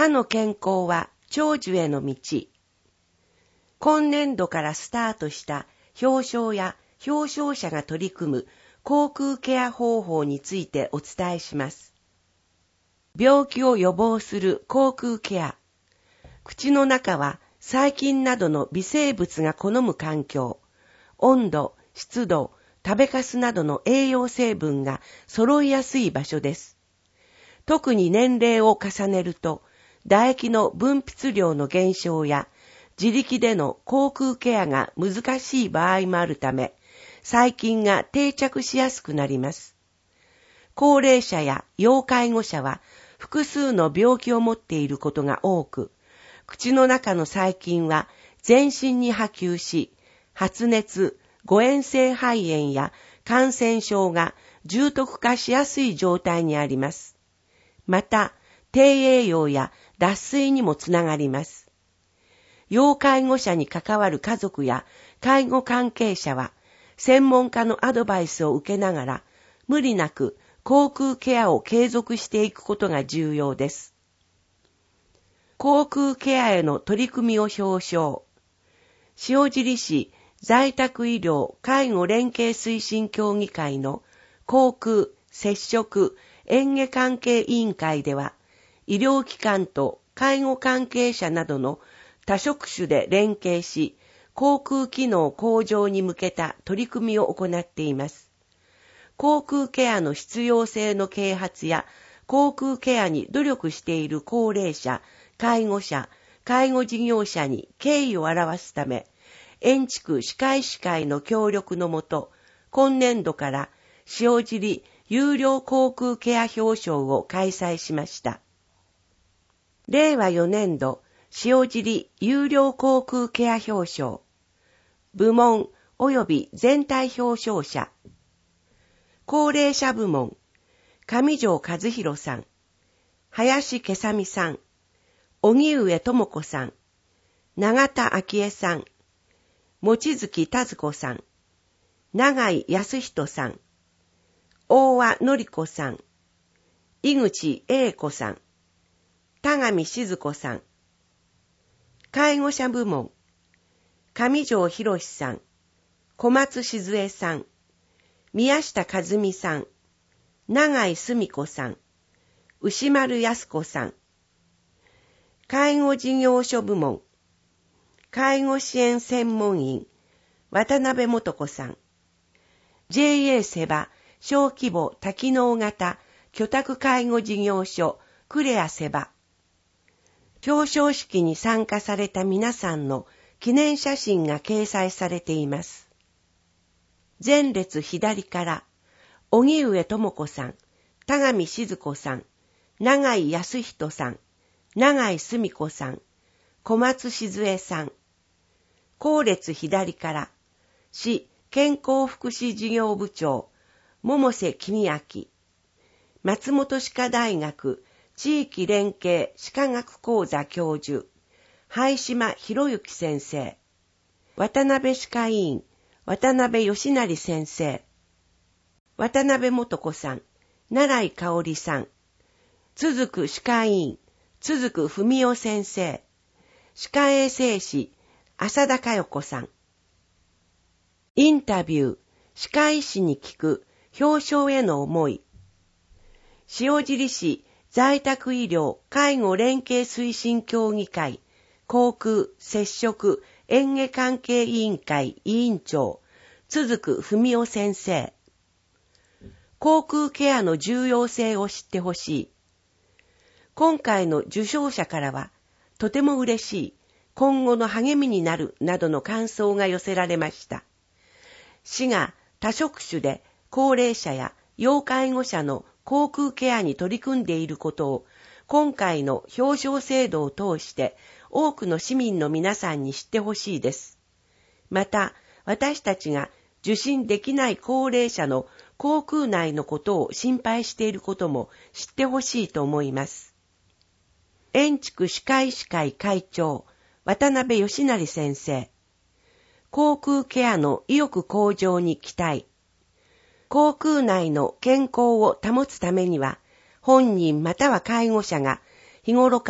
歯の健康は長寿への道。今年度からスタートした表彰や表彰者が取り組む口腔ケア方法についてお伝えします。病気を予防する口腔ケア。口の中は細菌などの微生物が好む環境、温度、湿度、食べかすなどの栄養成分が揃いやすい場所です。特に年齢を重ねると、唾液の分泌量の減少や自力での口腔ケアが難しい場合もあるため、細菌が定着しやすくなります。高齢者や要介護者は複数の病気を持っていることが多く、口の中の細菌は全身に波及し、発熱、誤嚥性肺炎や感染症が重篤化しやすい状態にあります。また、低栄養や脱水にもつながります。要介護者に関わる家族や介護関係者は、専門家のアドバイスを受けながら、無理なく口腔ケアを継続していくことが重要です。口腔ケアへの取り組みを表彰。塩尻市在宅医療介護連携推進協議会の口腔接触嚥下関係委員会では、医療機関と介護関係者などの多職種で連携し、口腔機能向上に向けた取り組みを行っています。口腔ケアの必要性の啓発や、口腔ケアに努力している高齢者、介護者、介護事業者に敬意を表すため、遠畜歯科医師会の協力のもと、今年度から塩尻有料口腔ケア表彰を開催しました。令和4年度塩尻有料口腔ケア表彰。部門及び全体表彰者。高齢者部門、上条和弘さん、林けさみさん、荻上智子さん、永田昭恵さん、望月田子さん、永井康人さん、大和典子さん、井口英子さん、田上静子さん。介護者部門、上条博さん、小松静江さん、宮下和美さん、永井澄子さん、牛丸康子さん。介護事業所部門、介護支援専門員、渡辺素子さん。JA セバ小規模多機能型居宅介護事業所クレアセバ。表彰式に参加された皆さんの記念写真が掲載されています。前列左から、荻上智子さん、田上静子さん、永井康人さん、永井澄子さん、小松静江さん。後列左から、市健康福祉事業部長、百瀬公明、松本歯科大学地域連携歯科学講座教授、灰島博之先生、渡辺歯科医院、渡辺義成先生、渡辺素子さん、奈良井香織さん、続く歯科医院、続く文夫先生、歯科衛生士、浅田佳代子さん。インタビュー、歯科医師に聞く表彰への思い。塩尻市在宅医療介護連携推進協議会口腔接触嚥下関係委員会委員長、続く文夫先生。口腔ケアの重要性を知ってほしい。今回の受賞者からは、とても嬉しい、今後の励みになるなどの感想が寄せられました。市が多職種で高齢者や要介護者の口腔ケアに取り組んでいることを、今回の表彰制度を通して多くの市民の皆さんに知ってほしいです。また、私たちが受診できない高齢者の口腔内のことを心配していることも知ってほしいと思います。遠畜歯科医師会会長、渡辺義成先生。口腔ケアの意欲向上に期待。口腔内の健康を保つためには、本人または介護者が日頃から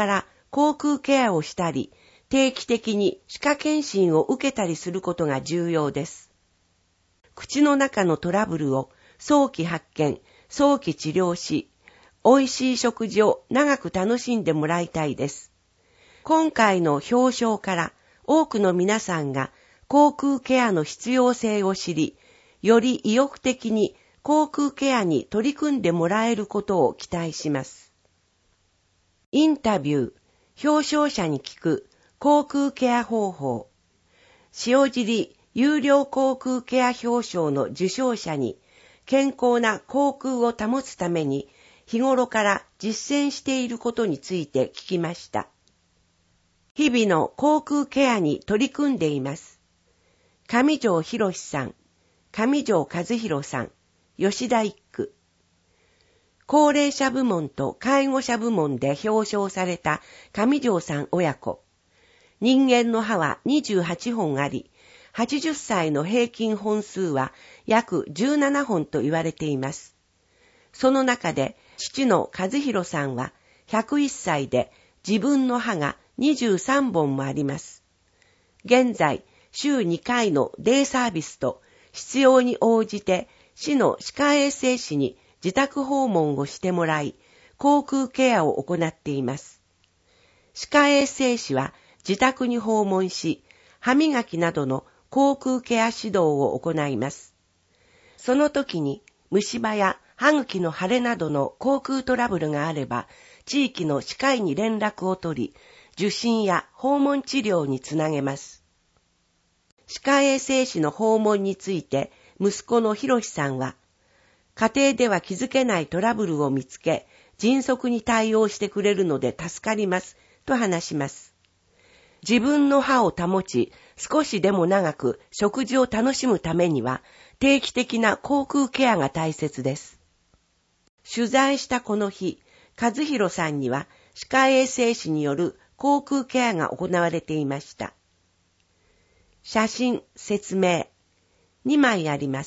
口腔ケアをしたり、定期的に歯科検診を受けたりすることが重要です。口の中のトラブルを早期発見、早期治療し、美味しい食事を長く楽しんでもらいたいです。今回の表彰から多くの皆さんが口腔ケアの必要性を知り、より意欲的に口腔ケアに取り組んでもらえることを期待します。インタビュー、表彰者に聞く口腔ケア方法。塩尻有料口腔ケア表彰の受賞者に健康な口腔を保つために日頃から実践していることについて聞きました。日々の口腔ケアに取り組んでいます。上條博さん、上條和弘さん、吉田一区。高齢者部門と介護者部門で表彰された上條さん親子。人間の歯は28本あり、80歳の平均本数は約17本と言われています。その中で父の和弘さんは101歳で自分の歯が23本もあります。現在、週2回のデイサービスと必要に応じて市の歯科衛生士に自宅訪問をしてもらい、口腔ケアを行っています。歯科衛生士は自宅に訪問し、歯磨きなどの口腔ケア指導を行います。その時に虫歯や歯茎の腫れなどの口腔トラブルがあれば、地域の歯科医に連絡を取り、受診や訪問治療につなげます。歯科衛生士の訪問について、息子の博さんは、家庭では気づけないトラブルを見つけ、迅速に対応してくれるので助かります、と話します。自分の歯を保ち、少しでも長く食事を楽しむためには、定期的な口腔ケアが大切です。取材したこの日、和弘さんには歯科衛生士による口腔ケアが行われていました。写真、説明。2枚あります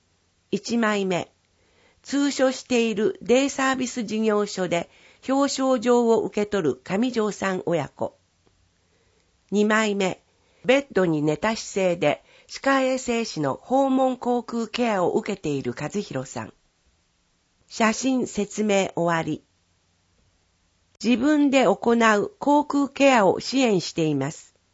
。1枚目。通所しているデイサービス事業所で表彰状を受け取る上條さん親子。2枚目。ベッドに寝た姿勢で歯科衛生士の訪問口腔ケアを受けている和弘さん。写真、説明終わり。自分で行う口腔ケアを支援しています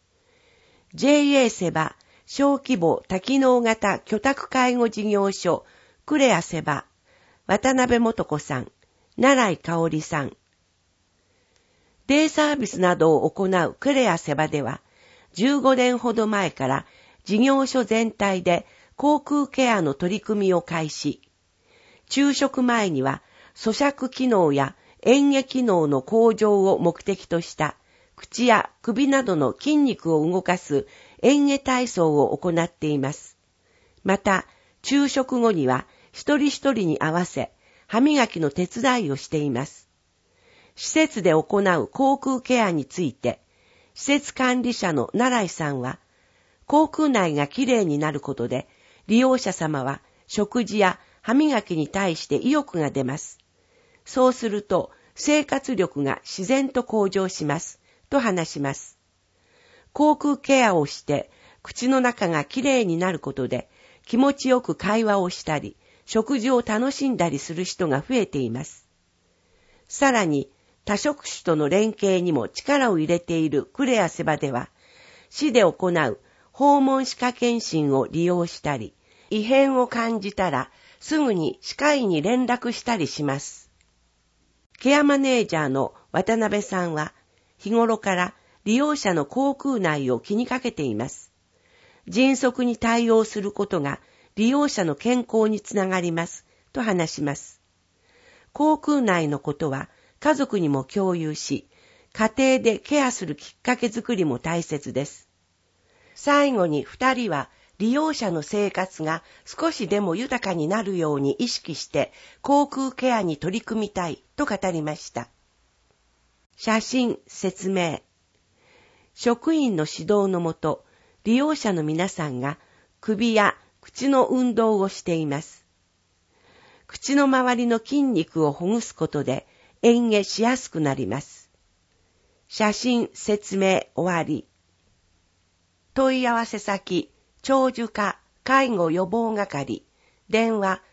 。JA セバ小規模多機能型居宅介護事業所クレアセバ渡辺素子さん、奈良井香織さん。デイサービスなどを行うクレアセバでは、15年ほど前から事業所全体で口腔ケアの取り組みを開始。昼食前には咀嚼機能や嚥下機能の向上を目的とした口や首などの筋肉を動かす嚥下体操を行っています。また、昼食後には一人一人に合わせ歯磨きの手伝いをしています。施設で行う口腔ケアについて、施設管理者の奈良井さんは、口腔内がきれいになることで、利用者様は食事や歯磨きに対して意欲が出ます。そうすると、生活力が自然と向上します、と話します。口腔ケアをして、口の中がきれいになることで、気持ちよく会話をしたり、食事を楽しんだりする人が増えています。さらに、多職種との連携にも力を入れているクレアセバでは、市で行う訪問歯科検診を利用したり、異変を感じたらすぐに歯科医に連絡したりします。ケアマネージャーの渡辺さんは、日頃から利用者の口腔内を気にかけています。迅速に対応することが利用者の健康につながります、と話します。口腔内のことは家族にも共有し、家庭でケアするきっかけづくりも大切です。最後に2人は利用者の生活が少しでも豊かになるように意識して口腔ケアに取り組みたいと語りました。写真、説明。職員の指導のもと、利用者の皆さんが首や口の運動をしています。口の周りの筋肉をほぐすことで嚥下しやすくなります。 写真説明終わり。問い合わせ先、長寿課介護予防係、電話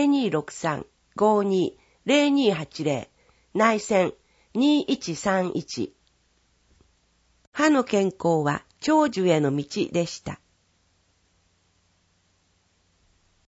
0263-52-0280、内線2131。歯の健康は長寿への道でした。